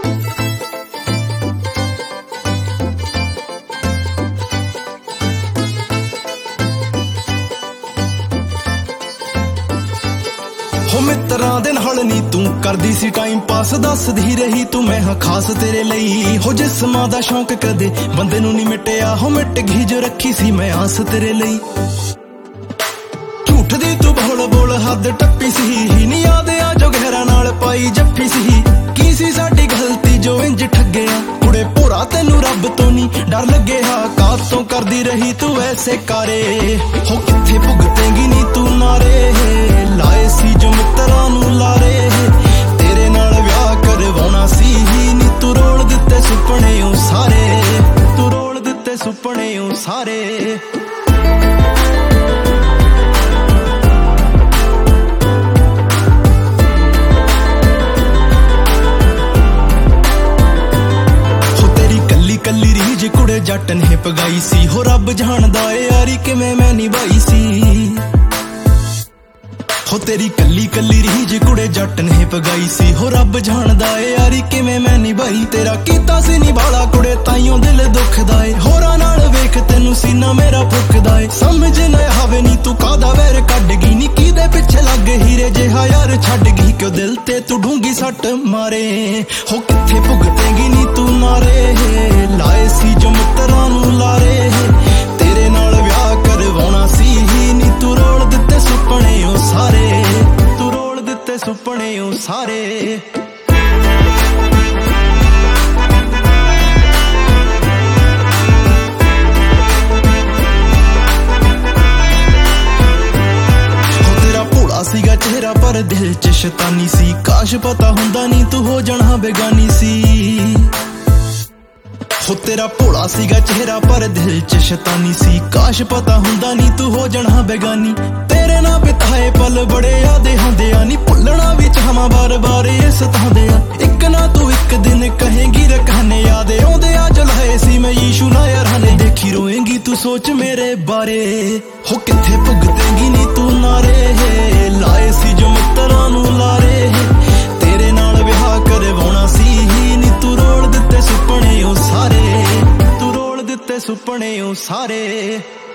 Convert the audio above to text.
हो मित्रां दे नाल नी तू करदी सी टाइम पास, दसदी रही तू मैं हां खास तेरे लई। हो जिस्मां दा शौक कदे बंदे नूं नी मिटिया, हो मिट गई जो रखी सी मैं आस तेरे लई। झूठ दी तू बोल बोल हद टप्पी सी, नी याद आ जो गहरा नाल पाई जफ्फी सी। की सी साडी गलती जो इंज ठग्गिया, कुड़े भोरा तैनू रब तो नी डर लग्गिया। कातों करदी रही तू ऐसे कारे, हो कित्थे भुगतेंगी नी तू नारे। लाए सी जो मित्रां नूं लारे, तेरे नाल विआह करवाउणा सी नी। तू रोल दित्ते सुपने ओ सारे, तू रोल दित्ते सुपने ओ सारे। कल्ली रीज कुड़े जट ने पगाई सी, हो रब जाणदा ए यारी किवें मैं निभाई सी। हो तेरी कल्ली कल्ली रीज कुड़े जट ने पगाई सी, हो रब जाणदा ए यारी किवें मैं निभाई। तेरा कीता सी निभाला कुड़े ताइयों दिल दुखदा ए, होरां नाल वेख तैनू सीना मेरा फुकदा ए। समझ ना आवे नी तू कादा वैर कढ गई नी, किदे पिछे लग हीरे जिहा यार छड्ड गई। क्यों दिल ते तू ढूंगी सट मारे, हो कित्थे भुगतेंगी नी तू नारे। लाए सी जो मित्रां नूं लारे, तेरे नाल विआह करवाउणा सी नी। तू रोल दित्ते सुपने ओ सारे, तू रोल दित्ते सुपने ओ सारे। सीगा चेहरा पर दिल च शैतानी सी, काश पता हुंदा नी तू हो जाना बेगानी सी। हो तेरा भोला सीगा चेहरा पर दिल च शैतानी सी, काश पता हुंदा नी तू हो जाना बेगानी। तेरे ना बिताए पल बड़े यादे हुंदे आ नी, भुलना भी चाहां बार बार ये सतांदे आ। इक ना तू इक दिन कहेंगी रखाने याद आउंदे आ, जलाए सी मैं यीशु ना याराने। देखी रोएंगी तू सोच मेरे बारे, हो कित्थे भुगतेंगी नी तू नारे। लाए सी जो मित्रां नूं लारे, तेरे नाल विआह करवाउणा सी नी। तू रोल दित्ते सुपने ओ सारे, तू रोल दित्ते सुपने ओ सारे।